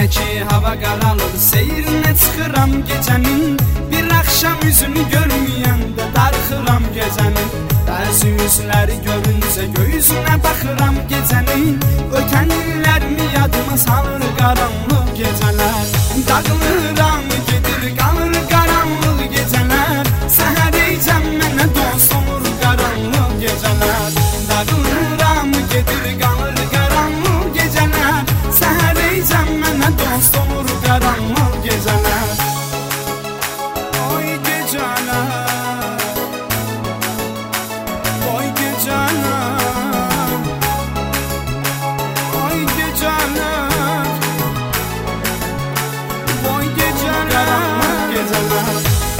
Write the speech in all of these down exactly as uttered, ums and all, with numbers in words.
ki hava qaralır, seyrinə çıxıram gecənin. Bir axşam üzünü görməyəndə darxıram gecənin. Bəzi üzləri görüncə göğüzünə baxıram gecənin. Ötən illərimi yadıma salır qaranlıq gecələr. Dağılıram gedir qalır qaranlıq gecələr. Səhərəcəm mənə dost olur qaranlıq gecələr. Dağılıram gedir qalır qaranlıq gecələr. Səhərəcəm mənə dost olur qaranlıq gecələr. Oy gecələr, oy gecələr, oy gecələr, oy gecələr, gecələr.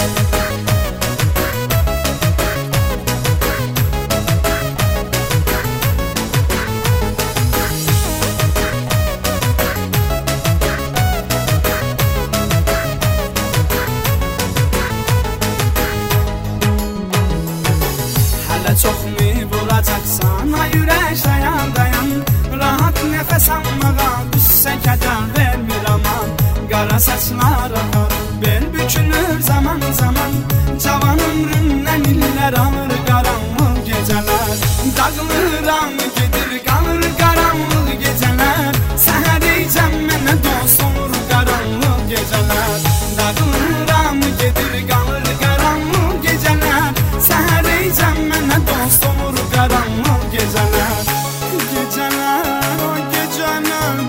Çoxmu vuracaqsan, ay ürək dayan dayan. Rahat nəfəs almağa qüssə kədər vermir aman. Qara saçlar axar, bel bükülür zaman zaman. Cavan ömrümdən illər alır qaranlıq gecələr. Dağılıram gedir qalır qaranlıq gecələr. Səhərəcəm mənə dost olur qaranlıq gecələr. Dağılıram gedir qalır qaranlıq gecələr. Səhərəcəm mənə dost olur qaranlıq gecələr. Gecələr, o gecələr,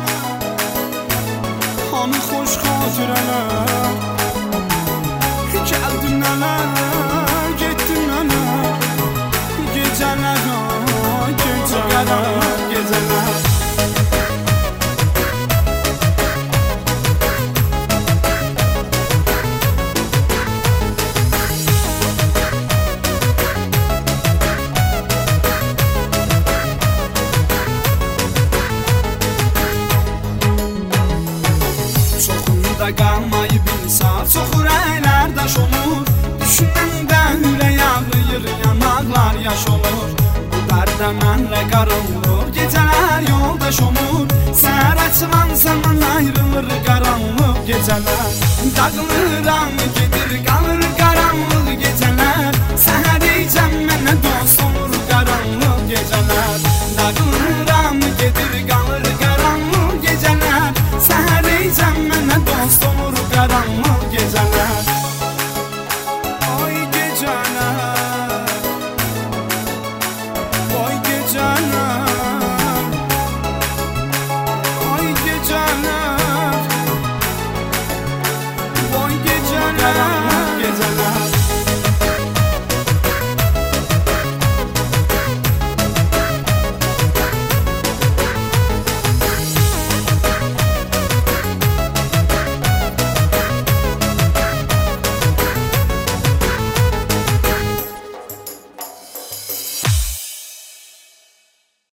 hanı xoş xatirələr. Gəldin nələr, getdin nələr. Gecələr, o gecələr, gecələr. Qalmayıb insan, çox ürəklər daş olur. Düşünəndə ürək ağrıyır, yanaqlar yaş olur. Bu dərdə mənlə qarılır, gecələr yoldaş olur. Səhər açılan zaman ayrılır qaranlıq gecələr. Dağılıram gedir qalır